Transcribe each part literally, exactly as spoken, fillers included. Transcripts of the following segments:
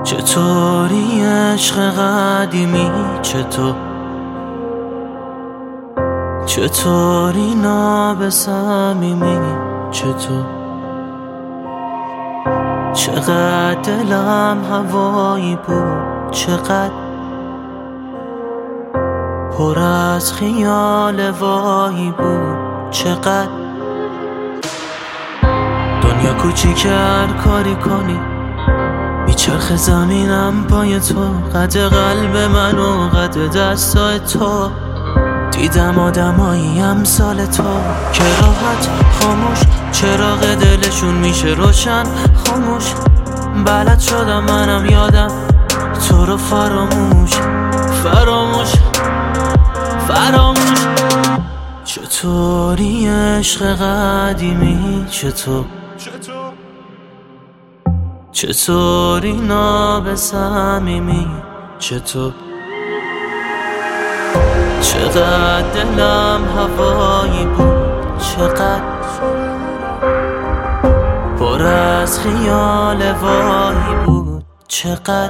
چطوری عشق قدیمی؟ چطور چطوری ناب صمیمی؟ چطور چقدر دلم هوایی بود، چقدر پر از خیال وایی بود، چقدر دنیا کوچیک هر کاری کنی میچرخ زمینم پای تو، قد قلب من و قد دستای تو. دیدم آدمایی امثال تو که راحت خاموش چراغ دلشون میشه روشن خاموش. بلد شدم منم یادم تو رو فراموش فراموش فراموش. چطوری عشق قدیمی؟ چطور چطوری ناب صمیمی؟ چطور چقدر دلم هوایی بود، چقدر پر از خیال وایی بود، چقدر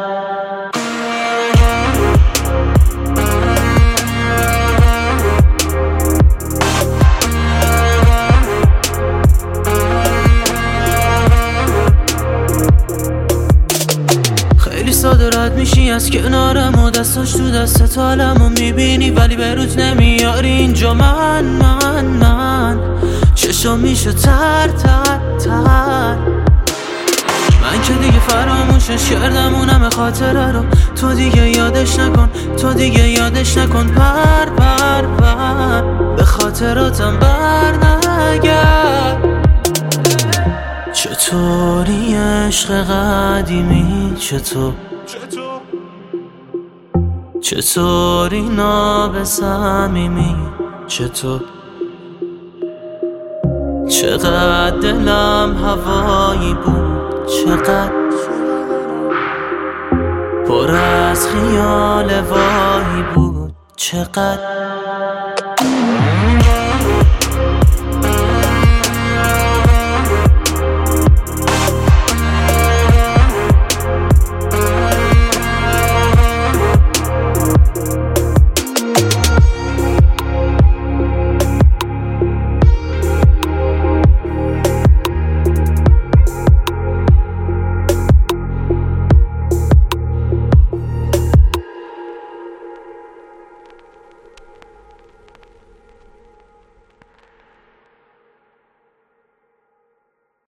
ساده رد میشی از کنارم و دستاش تو دست حالمو میبینی، ولی به روز نمیاری اینجا. من من من چشم میشه تر تر تر. من که دیگه فراموشش کردم اونم خاطره رو، تو دیگه یادش نکن تو دیگه یادش نکن. پر پر پر به خاطراتم بر نگرد. چطوری عشق قدیمی؟ چطور چطوری ناب صمیمی؟ چطور چقدر دلم هوایی بود، چقدر پر از خیال وایی بود، چقدر